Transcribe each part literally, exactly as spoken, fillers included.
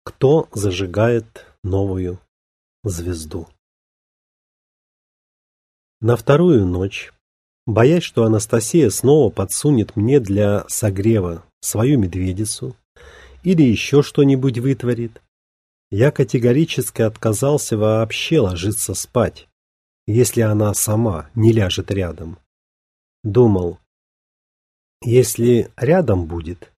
Кто зажигает новую звезду? На вторую ночь, боясь, что Анастасия снова подсунет мне для согрева свою медведицу или еще что-нибудь вытворит, я категорически отказался вообще ложиться спать, если она сама не ляжет рядом. Думал, если рядом будет,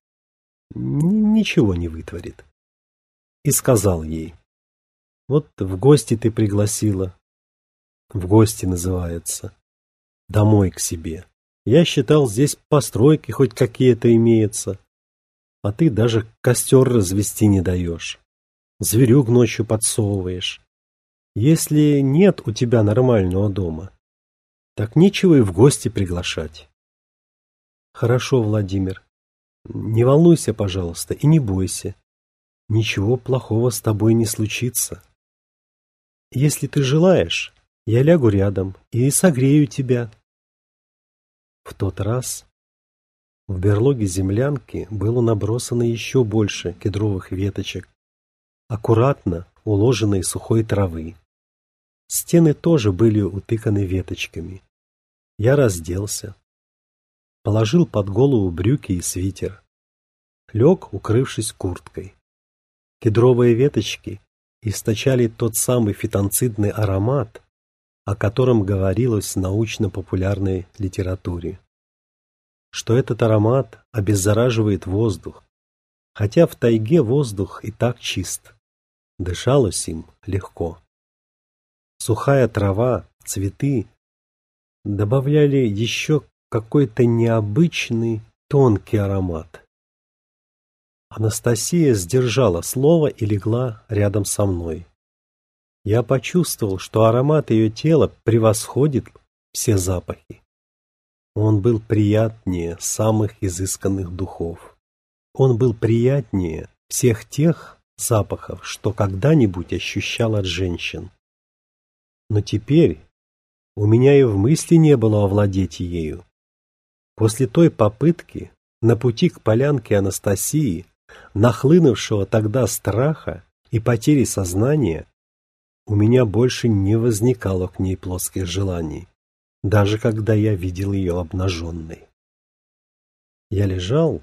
ничего не вытворит. И сказал ей: вот в гости ты пригласила. В гости называется. Домой к себе. Я считал, здесь постройки хоть какие-то имеются. А ты даже костер развести не даешь. Зверюк ночью подсовываешь. Если нет у тебя нормального дома, так нечего и в гости приглашать. Хорошо, Владимир. Не волнуйся, пожалуйста, и не бойся. Ничего плохого с тобой не случится. Если ты желаешь, я лягу рядом и согрею тебя. В тот раз в берлоге землянки было набросано еще больше кедровых веточек, аккуратно уложенной сухой травы. Стены тоже были утыканы веточками. Я разделся, положил под голову брюки и свитер, лег, укрывшись курткой. Кедровые веточки источали тот самый фитонцидный аромат, о котором говорилось в научно-популярной литературе. Что этот аромат обеззараживает воздух, хотя в тайге воздух и так чист, дышалось им легко. Сухая трава, цветы добавляли еще какой-то необычный тонкий аромат. Анастасия сдержала слово и легла рядом со мной. Я почувствовал, что аромат ее тела превосходит все запахи. Он был приятнее самых изысканных духов. Он был приятнее всех тех запахов, что когда-нибудь ощущал от женщин. Но теперь у меня и в мысли не было овладеть ею. После той попытки на пути к полянке Анастасии, нахлынувшего тогда страха и потери сознания, у меня больше не возникало к ней плотских желаний, даже когда я видел ее обнаженной. Я лежал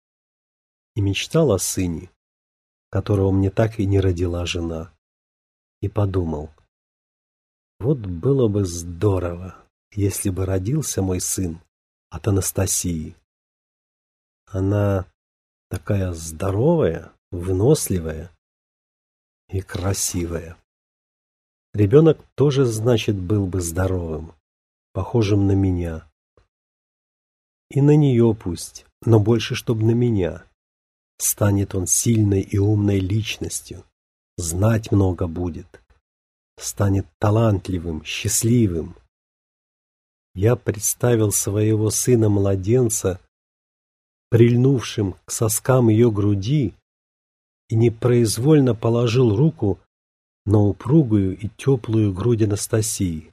и мечтал о сыне, которого мне так и не родила жена, и подумал: вот было бы здорово, если бы родился мой сын от Анастасии. Она такая здоровая, выносливая и красивая. Ребенок тоже, значит, был бы здоровым, похожим на меня. И на нее пусть, но больше, чтоб на меня. Станет он сильной и умной личностью, знать много будет, станет талантливым, счастливым. Я представил своего сына-младенца, прильнувшим к соскам ее груди, и непроизвольно положил руку на упругую и теплую грудь Анастасии.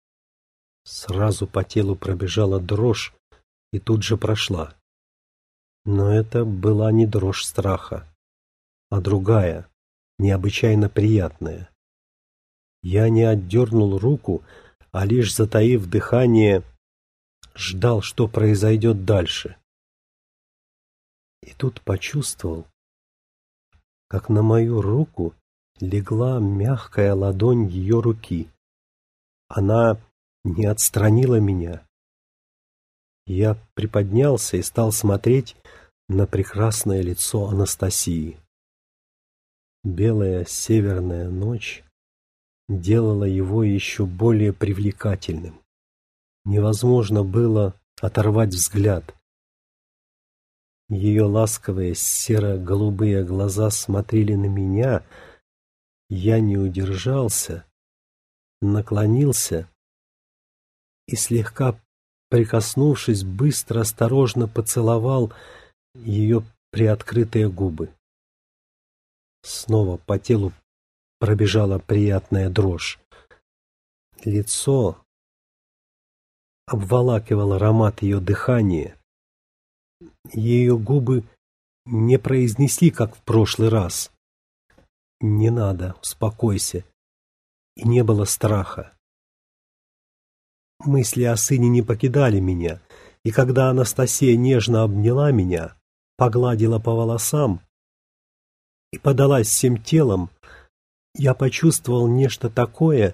Сразу по телу пробежала дрожь и тут же прошла. Но это была не дрожь страха, а другая, необычайно приятная. Я не отдернул руку, а лишь, затаив дыхание, ждал, что произойдет дальше. И тут почувствовал, как на мою руку легла мягкая ладонь ее руки. Она не отстранила меня. Я приподнялся и стал смотреть на прекрасное лицо Анастасии. Белая северная ночь делала его еще более привлекательным. Невозможно было оторвать взгляд. Ее ласковые серо-голубые глаза смотрели на меня. Я не удержался, наклонился и, слегка прикоснувшись, быстро, осторожно поцеловал ее приоткрытые губы. Снова по телу пробежала приятная дрожь. Лицо обволакивал аромат ее дыхания. Ее губы не произнесли, как в прошлый раз: Не надо, успокойся. И не было страха. Мысли о сыне не покидали меня, и когда Анастасия нежно обняла меня, погладила по волосам и подалась всем телом, я почувствовал нечто такое.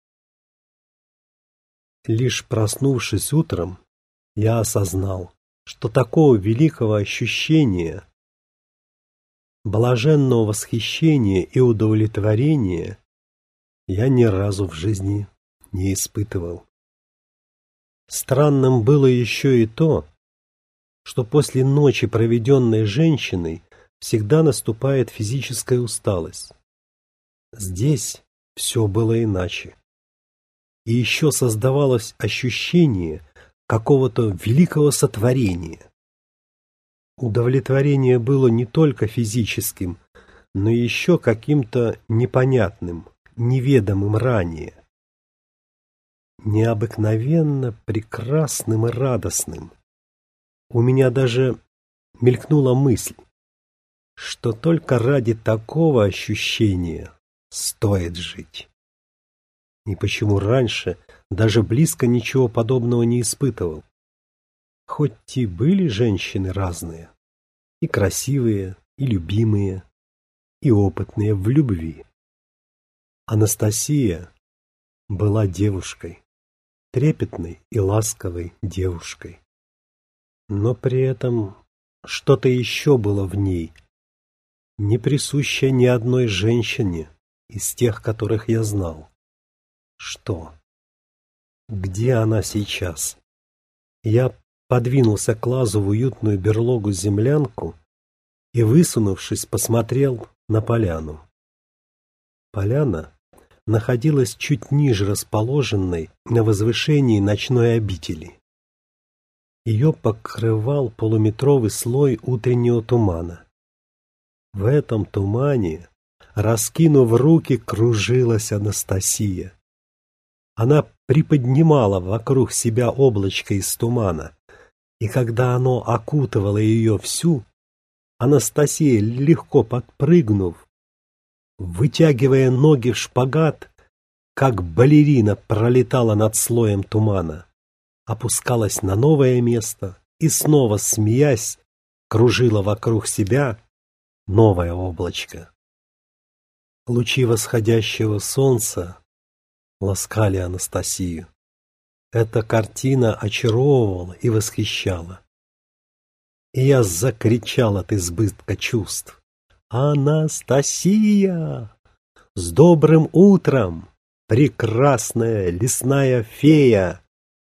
Лишь проснувшись утром, я осознал, что такого великого ощущения, блаженного восхищения и удовлетворения я ни разу в жизни не испытывал. Странным было еще и то, что после ночи, проведенной женщиной, всегда наступает физическая усталость. Здесь все было иначе. И еще создавалось ощущение какого-то великого сотворения. Удовлетворение было не только физическим, но еще каким-то непонятным, неведомым ранее. Необыкновенно прекрасным и радостным. У меня даже мелькнула мысль, что только ради такого ощущения стоит жить. И почему раньше даже близко ничего подобного не испытывал? Хоть и были женщины разные, и красивые, и любимые, и опытные в любви. Анастасия была девушкой, трепетной и ласковой девушкой. Но при этом что-то еще было в ней, не присущее ни одной женщине из тех, которых я знал. Что? Где она сейчас? Я подвинулся к лазу в уютную берлогу-землянку и, высунувшись, посмотрел на поляну. Поляна находилась чуть ниже расположенной на возвышении ночной обители. Ее покрывал полуметровый слой утреннего тумана. В этом тумане, раскинув руки, кружилась Анастасия. Она приподнимала вокруг себя облачко из тумана, и когда оно окутывало ее всю, Анастасия, легко подпрыгнув, вытягивая ноги в шпагат, как балерина пролетала над слоем тумана, опускалась на новое место и снова, смеясь, кружила вокруг себя новое облачко. Лучи восходящего солнца ласкали Анастасию. Эта картина очаровывала и восхищала. И я закричал от избытка чувств: «Анастасия! С добрым утром, прекрасная лесная фея!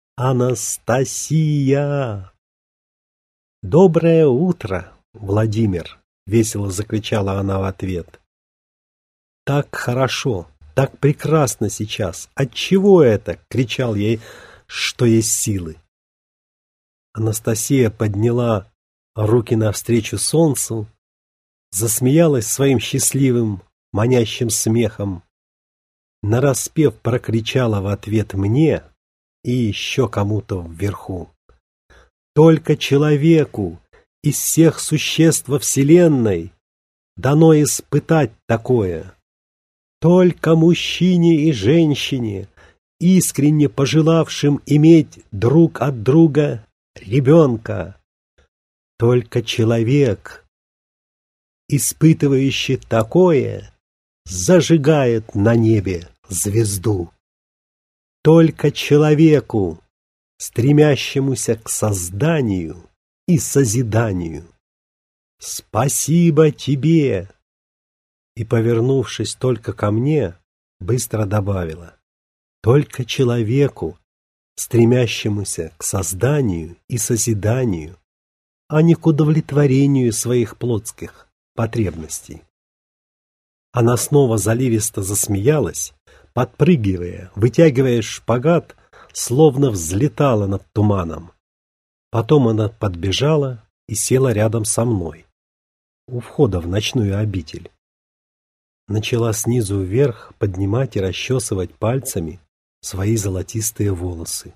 Анастасия!» «Доброе утро, Владимир!» — весело закричала она в ответ. «Так хорошо, так прекрасно сейчас! Отчего это?» — кричал ей, что есть силы. Анастасия подняла руки навстречу солнцу, засмеялась своим счастливым, манящим смехом, нараспев прокричала в ответ мне и еще кому-то вверху: «Только человеку из всех существ во Вселенной дано испытать такое. Только мужчине и женщине, искренне пожелавшим иметь друг от друга ребенка. Только человек, испытывающий такое, зажигает на небе звезду. Только человеку, стремящемуся к созданию и созиданию. Спасибо тебе!» И, повернувшись только ко мне, быстро добавила: «Только человеку, стремящемуся к созданию и созиданию, а не к удовлетворению своих плотских потребностей». Она снова заливисто засмеялась, подпрыгивая, вытягивая шпагат, словно взлетала над туманом. Потом она подбежала и села рядом со мной, у входа в ночную обитель. Начала снизу вверх поднимать и расчесывать пальцами свои золотистые волосы.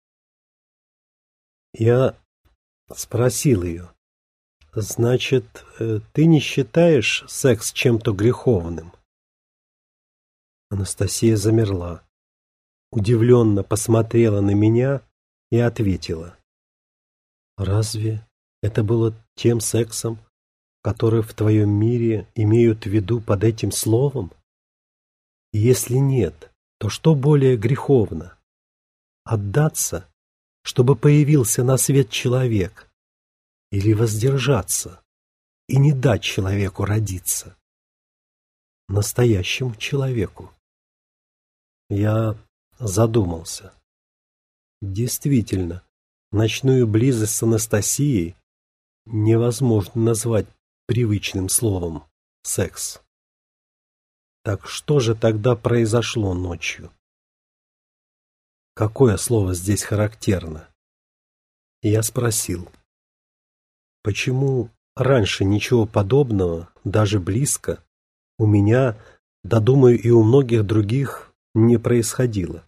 Я спросил ее: «Значит, ты не считаешь секс чем-то греховным?» Анастасия замерла, удивленно посмотрела на меня и ответила: «Разве это было тем сексом, который в твоем мире имеют в виду под этим словом? И если нет, то что более греховно? Отдаться, чтобы появился на свет человек, или воздержаться и не дать человеку родиться? Настоящему человеку?» Я задумался. Действительно, ночную близость с Анастасией невозможно назвать привычным словом «секс». Так что же тогда произошло ночью? Какое слово здесь характерно? И я спросил: почему раньше ничего подобного, даже близко, у меня, да думаю и у многих других, не происходило?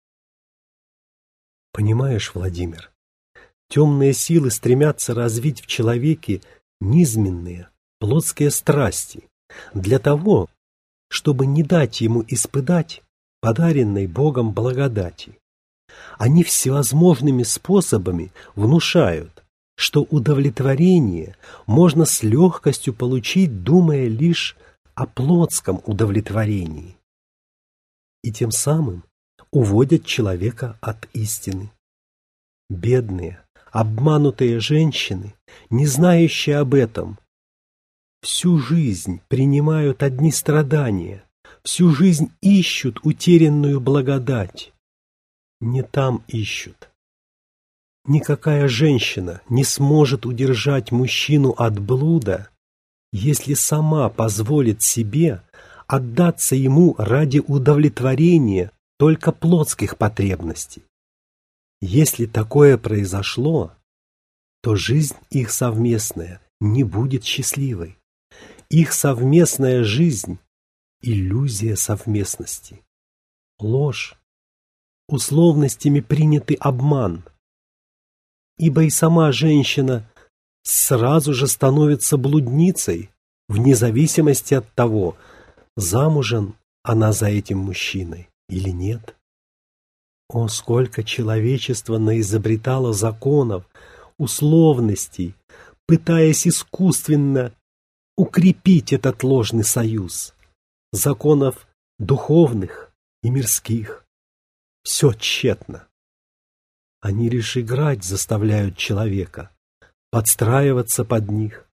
Понимаешь, Владимир, темные силы стремятся развить в человеке низменные, плотские страсти для того, чтобы не дать ему испытать подаренной Богом благодати. Они всевозможными способами внушают, что удовлетворение можно с легкостью получить, думая лишь о плотском удовлетворении, и тем самым уводят человека от истины. Бедные, обманутые женщины, не знающие об этом, всю жизнь принимают одни страдания, всю жизнь ищут утерянную благодать. Не там ищут. Никакая женщина не сможет удержать мужчину от блуда, если сама позволит себе отдаться ему ради удовлетворения только плотских потребностей. Если такое произошло, то жизнь их совместная не будет счастливой. Их совместная жизнь – иллюзия совместности, ложь, условностями принятый обман. Ибо и сама женщина сразу же становится блудницей, вне зависимости от того, замужем она за этим мужчиной или нет. О, сколько человечество наизобретало законов, условностей, пытаясь искусственно укрепить этот ложный союз, законов духовных и мирских. Все тщетно. Они лишь играть заставляют человека, подстраиваться под них,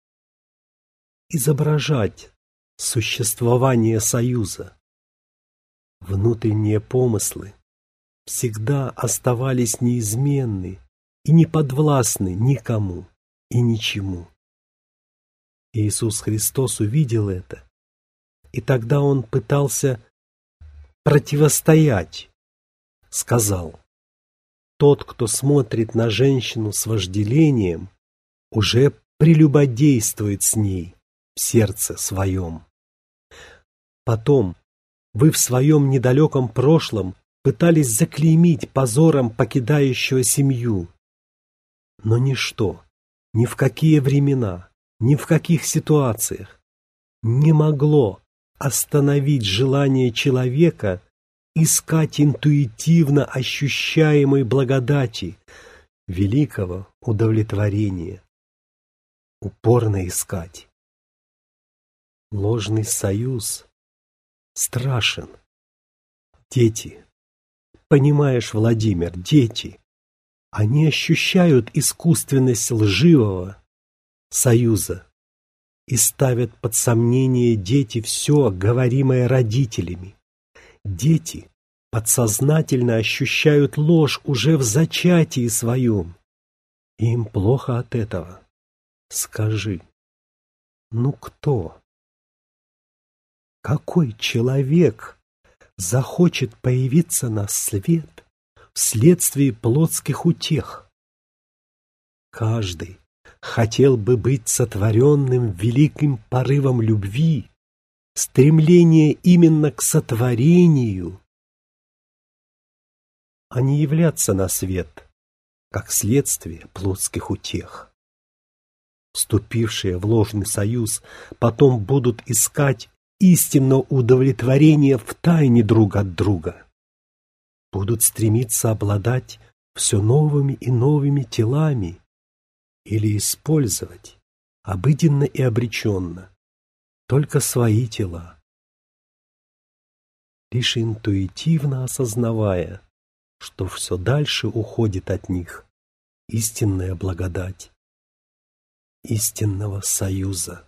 изображать существование союза. Внутренние помыслы всегда оставались неизменны и не подвластны никому и ничему. Иисус Христос увидел это, и тогда Он пытался противостоять, сказал: «Тот, кто смотрит на женщину с вожделением, уже прелюбодействует с ней в сердце своем». Потом вы в своем недалеком прошлом пытались заклеймить позором покидающего семью. Но ничто, ни в какие времена, ни в каких ситуациях не могло остановить желание человека искать интуитивно ощущаемой благодати, великого удовлетворения, упорно искать. Ложный союз страшен. Дети, понимаешь, Владимир, дети, они ощущают искусственность лживого союза и ставят под сомнение дети все, говоримое родителями. Дети подсознательно ощущают ложь уже в зачатии своем. И им плохо от этого. Скажи, ну кто? Какой человек захочет появиться на свет вследствие плотских утех? Каждый хотел бы быть сотворенным великим порывом любви, стремление именно к сотворению, а не являться на свет, как следствие плотских утех. Вступившие в ложный союз потом будут искать истинного удовлетворения в тайне друг от друга. Будут стремиться обладать все новыми и новыми телами или использовать обыденно и обреченно только свои тела, лишь интуитивно осознавая, что все дальше уходит от них истинная благодать истинного союза.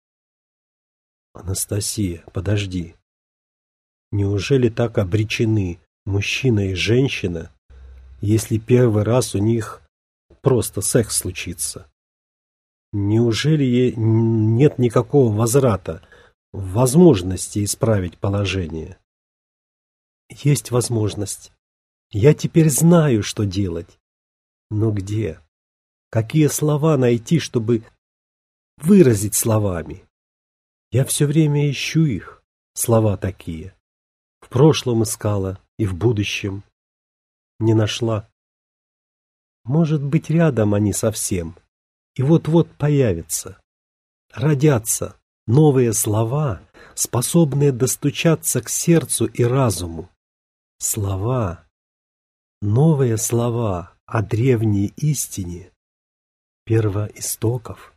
Анастасия, подожди. Неужели так обречены мужчина и женщина, если первый раз у них просто секс случится? Неужели нет никакого возврата, возможности исправить положение? Есть возможность. Я теперь знаю, что делать. Но где? Какие слова найти, чтобы выразить словами? Я все время ищу их, слова такие. В прошлом искала и в будущем. Не нашла. Может быть, рядом они совсем. И вот-вот появятся. Родятся новые слова, способные достучаться к сердцу и разуму. Слова, новые слова о древней истине первоистоков.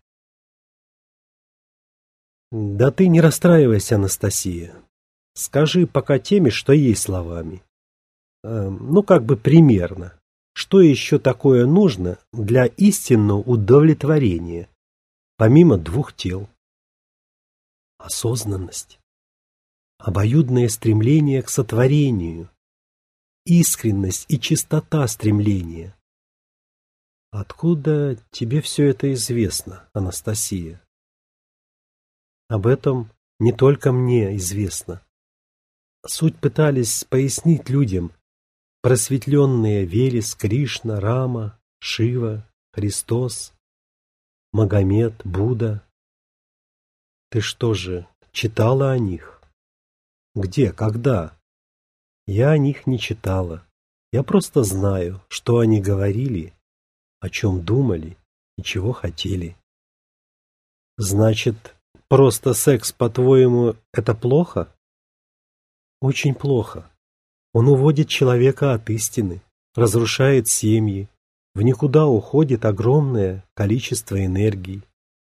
Да ты не расстраивайся, Анастасия. Скажи пока теми, что есть словами. Э, ну, как бы примерно. Что еще такое нужно для истинного удовлетворения, помимо двух тел? Осознанность, обоюдное стремление к сотворению, искренность и чистота стремления. Откуда тебе все это известно, Анастасия? Об этом не только мне известно. Суть пытались пояснить людям просветленные Велес, Кришна, Рама, Шива, Христос, Магомед, Будда. Ты что же, читала о них? Где, когда? Я о них не читала. Я просто знаю, что они говорили, о чем думали и чего хотели. Значит, просто секс, по-твоему, это плохо? Очень плохо. Он уводит человека от истины, разрушает семьи, в никуда уходит огромное количество энергии.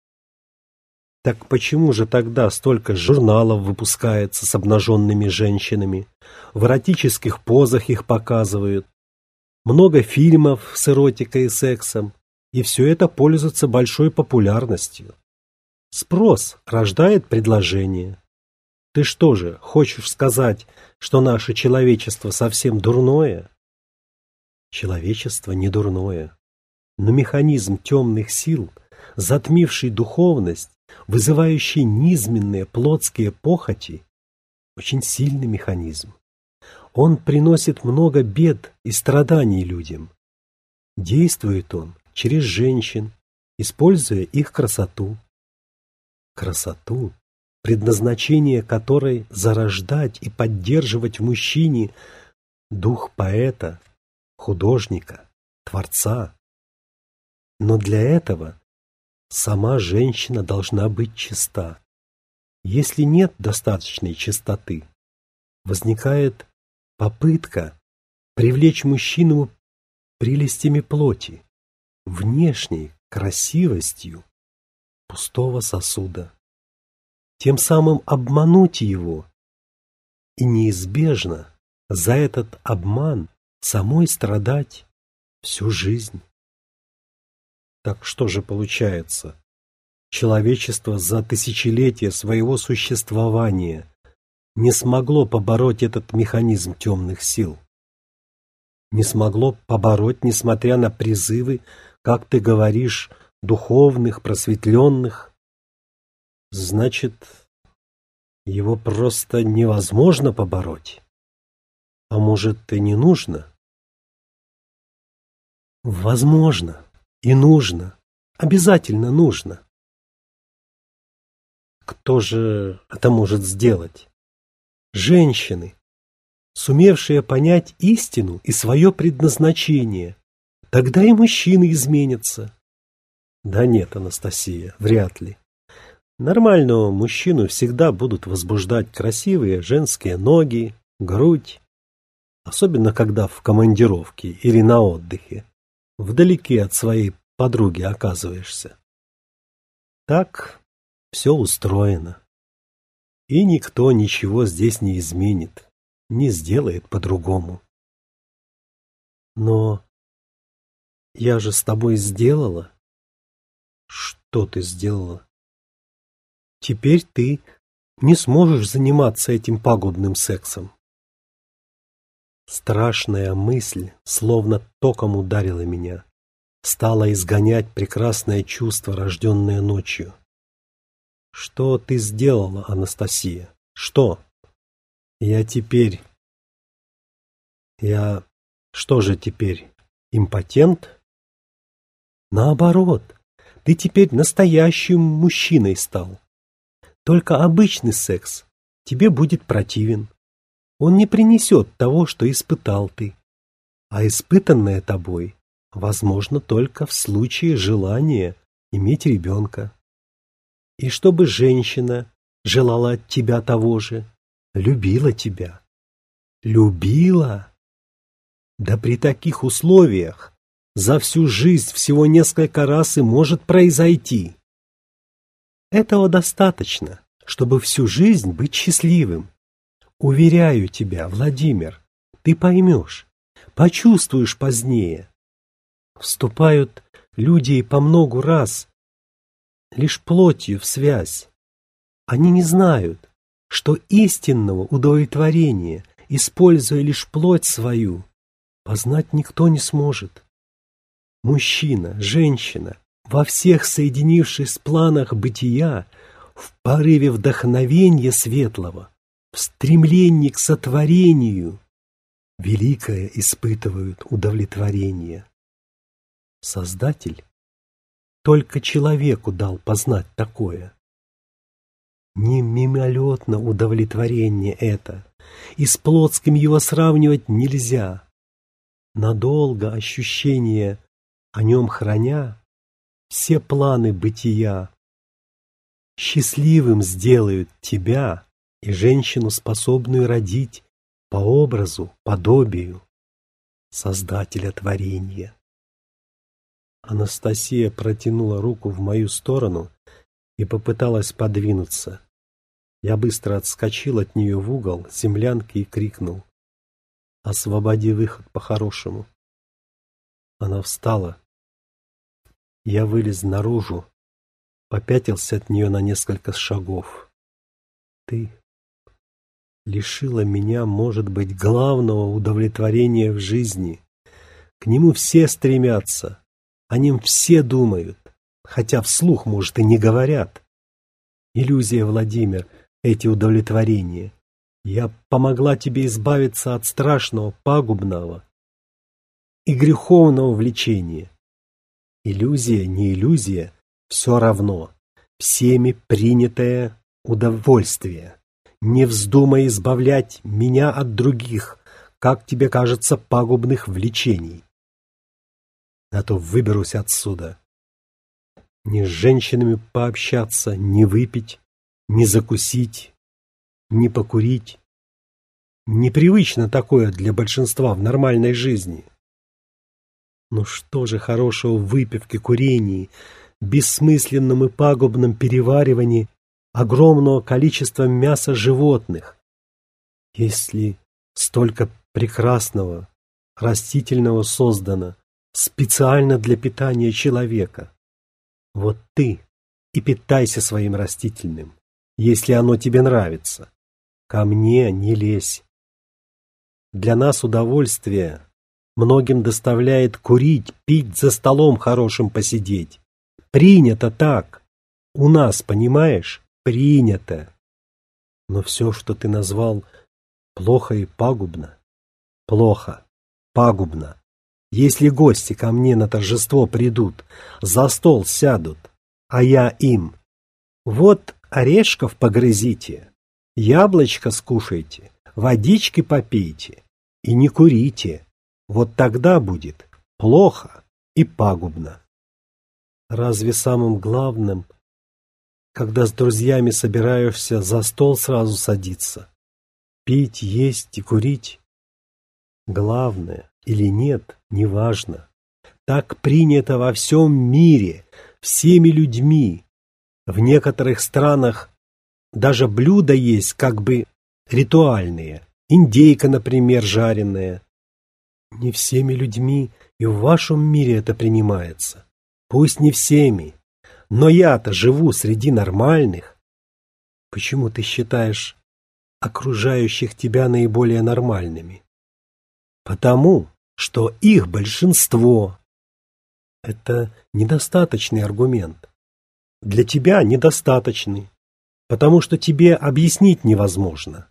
Так почему же тогда столько журналов выпускается с обнаженными женщинами, в эротических позах их показывают, много фильмов с эротикой и сексом, и все это пользуется большой популярностью? Спрос рождает предложение. Ты что же, хочешь сказать, что наше человечество совсем дурное? Человечество не дурное, но механизм темных сил, затмивший духовность, вызывающий низменные плотские похоти, очень сильный механизм. Он приносит много бед и страданий людям. Действует он через женщин, используя их красоту. Красоту, предназначение которой зарождать и поддерживать в мужчине дух поэта, художника, творца. Но для этого сама женщина должна быть чиста. Если нет достаточной чистоты, возникает попытка привлечь мужчину прелестями плоти, внешней красивостью пустого сосуда, тем самым обмануть его и неизбежно за этот обман самой страдать всю жизнь. Так что же получается? Человечество за тысячелетия своего существования не смогло побороть этот механизм темных сил. Не смогло побороть, несмотря на призывы, как ты говоришь, духовных, просветленных. Значит, его просто невозможно побороть. А может, и не нужно? Возможно и нужно. Обязательно нужно. Кто же это может сделать? Женщины, сумевшие понять истину и свое предназначение. Тогда и мужчины изменятся. Да нет, Анастасия, вряд ли. Нормального мужчину всегда будут возбуждать красивые женские ноги, грудь, особенно когда в командировке или на отдыхе, вдалеке от своей подруги оказываешься. Так все устроено. И никто ничего здесь не изменит, не сделает по-другому. Но я же с тобой сделала. Что ты сделала? Теперь ты не сможешь заниматься этим пагубным сексом. Страшная мысль, словно током ударила меня, стала изгонять прекрасное чувство, рожденное ночью. Что ты сделала, Анастасия? Что? Я теперь... Я... Что же теперь? Импотент? Наоборот, ты теперь настоящим мужчиной стал. Только обычный секс тебе будет противен. Он не принесет того, что испытал ты. А испытанное тобой возможно только в случае желания иметь ребенка. И чтобы женщина желала от тебя того же, любила тебя. Любила? Да при таких условиях за всю жизнь всего несколько раз и может произойти. Этого достаточно, чтобы всю жизнь быть счастливым. Уверяю тебя, Владимир, ты поймешь, почувствуешь позднее. Вступают люди по многу раз, лишь плотью в связь. Они не знают, что истинного удовлетворения, используя лишь плоть свою, познать никто не сможет. Мужчина, женщина, во всех соединившись планах бытия, в порыве вдохновения светлого, в стремлении к сотворению, великое испытывают удовлетворение. Создатель только человеку дал познать такое. Не мимолетно удовлетворение это, и с плотским его сравнивать нельзя. Надолго ощущение о нем храня, все планы бытия счастливым сделают тебя и женщину, способную родить по образу, подобию Создателя творения. Анастасия протянула руку в мою сторону и попыталась подвинуться. Я быстро отскочил от нее в угол землянки и крикнул: «Освободи выход по-хорошему». Она встала. Я вылез наружу, попятился от нее на несколько шагов. Ты лишила меня, может быть, главного удовлетворения в жизни. К нему все стремятся, о нем все думают, хотя вслух, может, и не говорят. Иллюзия, Владимир, эти удовлетворения. Я помогла тебе избавиться от страшного, пагубного и греховного влечения. Иллюзия, не иллюзия, все равно. Всеми принятое удовольствие. Не вздумай избавлять меня от других, как тебе кажется, пагубных влечений. А то выберусь отсюда. Ни с женщинами пообщаться, ни выпить, ни закусить, ни покурить. Непривычно такое для большинства в нормальной жизни. Ну что же хорошего в выпивке, курении, бессмысленном и пагубном переваривании огромного количества мяса животных, если столько прекрасного растительного создано специально для питания человека? Вот ты и питайся своим растительным, если оно тебе нравится. Ко мне не лезь. Для нас удовольствие многим доставляет курить, пить, за столом хорошим посидеть. Принято так. У нас, понимаешь, принято. Но все, что ты назвал плохо и пагубно, плохо, пагубно. Если гости ко мне на торжество придут, за стол сядут, а я им: вот орешков погрызите, яблочко скушайте, водички попейте и не курите. Вот тогда будет плохо и пагубно. Разве самым главным, когда с друзьями собираешься за стол сразу садиться. Пить, есть и курить. Главное или нет, неважно. Так принято во всем мире, всеми людьми. В некоторых странах даже блюда есть как бы ритуальные. Индейка, например, жареная. Не всеми людьми и в вашем мире это принимается. Пусть не всеми, но я-то живу среди нормальных. Почему ты считаешь окружающих тебя наиболее нормальными? Потому, что их большинство. Это недостаточный аргумент. Для тебя недостаточный, потому что тебе объяснить невозможно.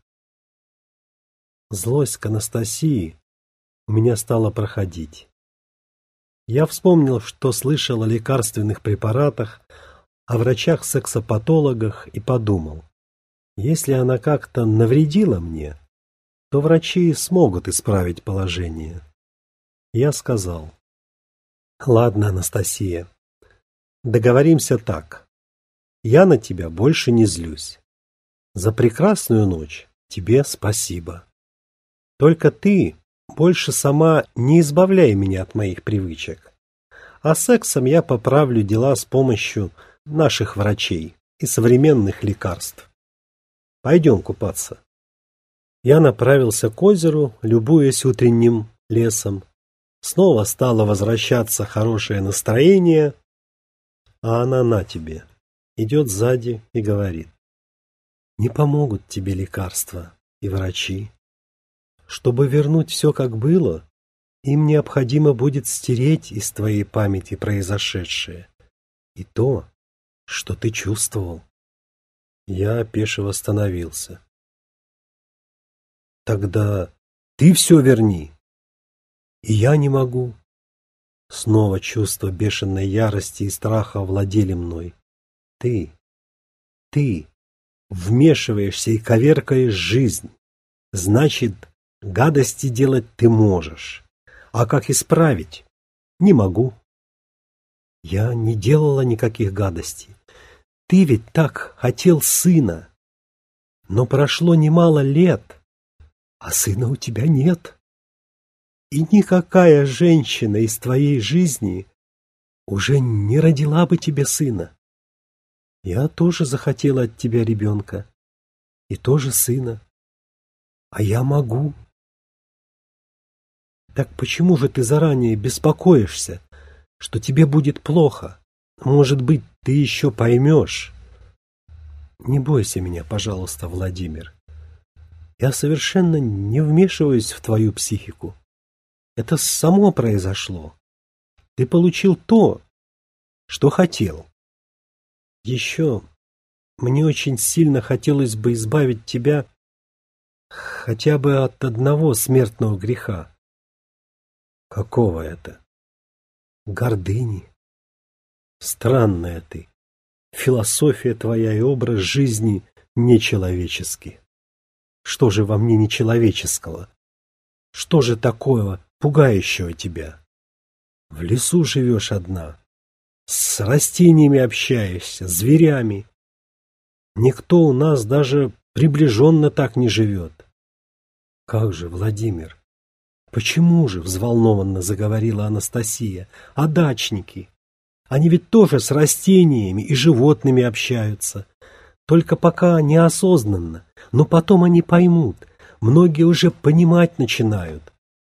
Злость к Анастасии у меня стала проходить. Я вспомнил, что слышал о лекарственных препаратах, о врачах-сексопатологах и подумал, если она как-то навредила мне, то врачи смогут исправить положение. Я сказал, ладно, Анастасия, договоримся так. Я на тебя больше не злюсь. За прекрасную ночь тебе спасибо. Только ты больше сама не избавляй меня от моих привычек. А сексом я поправлю дела с помощью наших врачей и современных лекарств. Пойдем купаться. Я направился к озеру, любуясь утренним лесом. Снова стало возвращаться хорошее настроение, а она на тебе. Идет сзади и говорит. Не помогут тебе лекарства и врачи. Чтобы вернуть все, как было, им необходимо будет стереть из твоей памяти произошедшее и то, что ты чувствовал. Я опешив остановился. Тогда ты все верни. И я не могу. Снова чувство бешеной ярости и страха овладели мной. Ты, ты вмешиваешься и коверкаешь жизнь. Значит, гадости делать ты можешь. А как исправить? Не могу. Я не делала никаких гадостей. Ты ведь так хотел сына. Но прошло немало лет, а сына у тебя нет. И никакая женщина из твоей жизни уже не родила бы тебе сына. Я тоже захотела от тебя ребенка. И тоже сына. А я могу. Так почему же ты заранее беспокоишься, что тебе будет плохо? Может быть, ты еще поймешь. Не бойся меня, пожалуйста, Владимир. Я совершенно не вмешиваюсь в твою психику. Это само произошло. Ты получил то, что хотел. Еще мне очень сильно хотелось бы избавить тебя хотя бы от одного смертного греха. Какого это? Гордыни. Странная ты. Философия твоя и образ жизни нечеловеческий. Что же во мне нечеловеческого? Что же такого пугающего тебя? В лесу живешь одна, с растениями общаешься, зверями. Никто у нас даже приближенно так не живет. Как же, Владимир? Почему же, взволнованно заговорила Анастасия, а дачники? Они ведь тоже с растениями и животными общаются. Только пока неосознанно, но потом они поймут. Многие уже понимать начинают.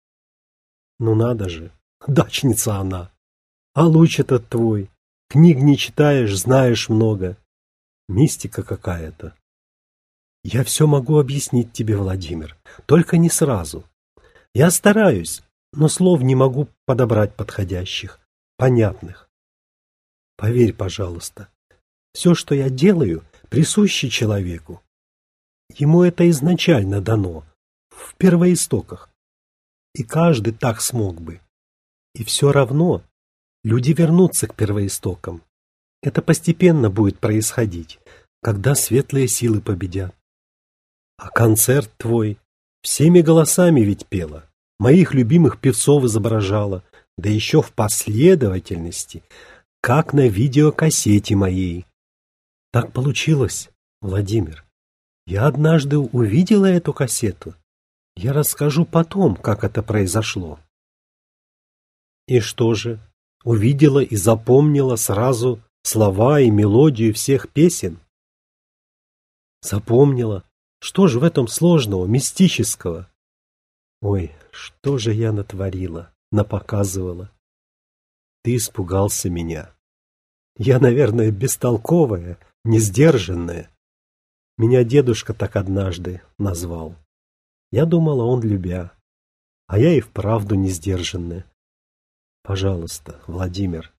Ну надо же, дачница она. А луч этот твой. Книг не читаешь, знаешь много. Мистика какая-то. Я все могу объяснить тебе, Владимир, только не сразу. Я стараюсь, но слов не могу подобрать подходящих, понятных. Поверь, пожалуйста, все, что я делаю, присуще человеку. Ему это изначально дано, в первоистоках. И каждый так смог бы. И все равно люди вернутся к первоистокам. Это постепенно будет происходить, когда светлые силы победят. А концерт твой всеми голосами ведь пела, моих любимых певцов изображала, да еще в последовательности, как на видеокассете моей. Так получилось, Владимир. Я однажды увидела эту кассету. Я расскажу потом, как это произошло. И что же, увидела и запомнила сразу слова и мелодию всех песен? Запомнила. Что же в этом сложного, мистического? Ой, что же я натворила, напоказывала. Ты испугался меня. Я, наверное, бестолковая, несдержанная. Меня дедушка так однажды назвал. Я думала, он любя, а я и вправду несдержанная. Пожалуйста, Владимир.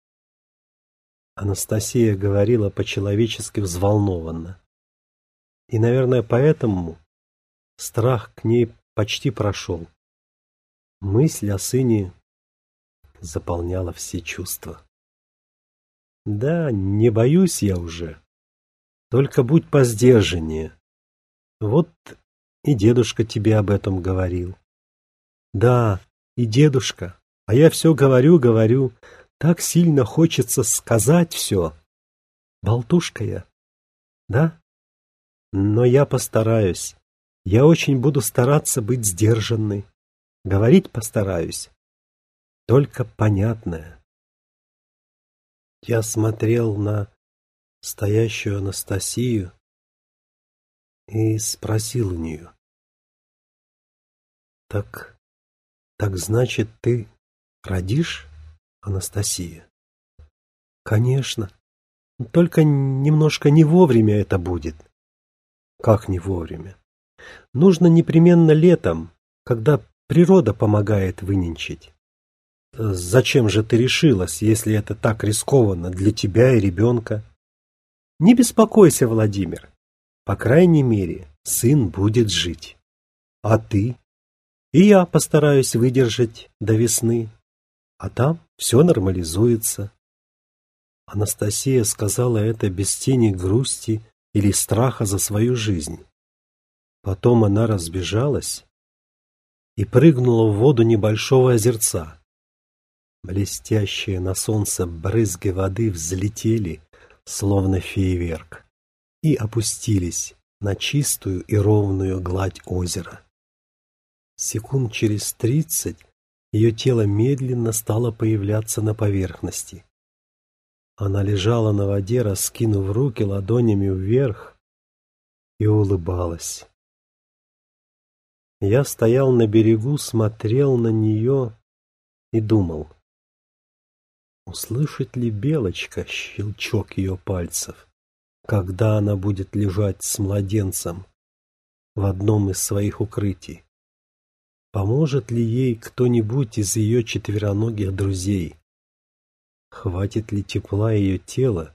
Анастасия говорила по-человечески взволнованно. И, наверное, поэтому страх к ней почти прошел. Мысль о сыне заполняла все чувства. Да, не боюсь я уже. Только будь посдержаннее. Вот и дедушка тебе об этом говорил. Да, и дедушка. А я все говорю, говорю. Так сильно хочется сказать все. Болтушка я. Да? Но я постараюсь. Я очень буду стараться быть сдержанной. Говорить постараюсь. Только понятное. Я смотрел на стоящую Анастасию и спросил у нее. Так, так значит, ты родишь, Анастасия? Конечно. Только немножко не вовремя это будет. Как не вовремя? Нужно непременно летом, когда природа помогает выненчить. Зачем же ты решилась, если это так рискованно для тебя и ребенка? Не беспокойся, Владимир. По крайней мере, сын будет жить. А ты? И я постараюсь выдержать до весны. А там все нормализуется. Анастасия сказала это без тени грусти или страха за свою жизнь. Потом она разбежалась и прыгнула в воду небольшого озерца. Блестящие на солнце брызги воды взлетели, словно фейерверк, и опустились на чистую и ровную гладь озера. Секунд через тридцать ее тело медленно стало появляться на поверхности. Она лежала на воде, раскинув руки ладонями вверх, и улыбалась. Я стоял на берегу, смотрел на нее и думал, услышит ли Белочка щелчок ее пальцев, когда она будет лежать с младенцем в одном из своих укрытий? Поможет ли ей кто-нибудь из ее четвероногих друзей? Хватит ли тепла ее тела,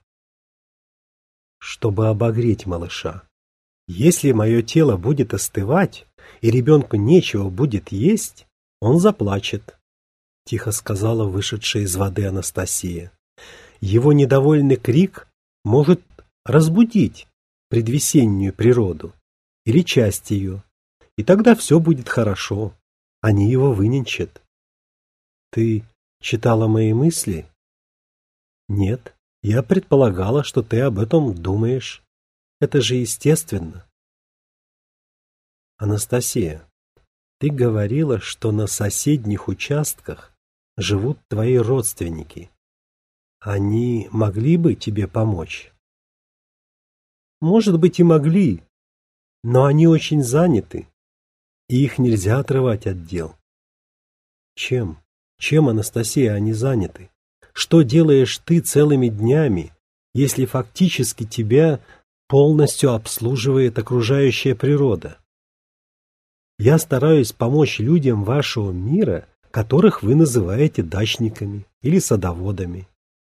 чтобы обогреть малыша? Если мое тело будет остывать, и ребенку нечего будет есть, он заплачет, — тихо сказала вышедшая из воды Анастасия. Его недовольный крик может разбудить предвесеннюю природу или часть ее, и тогда все будет хорошо, они его выненчат. Ты читала мои мысли? Нет, я предполагала, что ты об этом думаешь. Это же естественно. Анастасия, ты говорила, что на соседних участках живут твои родственники. Они могли бы тебе помочь? Может быть, и могли, но они очень заняты, и их нельзя отрывать от дел. Чем? Чем, Анастасия, они заняты? Что делаешь ты целыми днями, если фактически тебя полностью обслуживает окружающая природа? Я стараюсь помочь людям вашего мира, которых вы называете дачниками или садоводами.